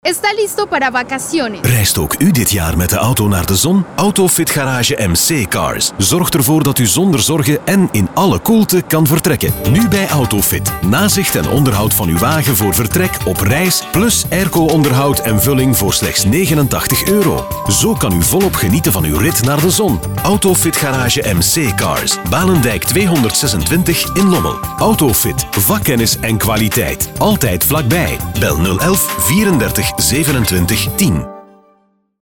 ¿Está listo para vacaciones? Reist ook u dit jaar met de auto naar de zon? Autofit Garage MC Cars zorgt ervoor dat u zonder zorgen en in alle koelte kan vertrekken. Nu bij Autofit. Nazicht en onderhoud van uw wagen voor vertrek op reis, plus airco-onderhoud en vulling voor slechts €89. Zo kan u volop genieten van uw rit naar de zon. Autofit Garage MC Cars. Balendijk 226 in Lommel. Autofit. Vakkennis en kwaliteit. Altijd vlakbij. Bel 011 34 27 10.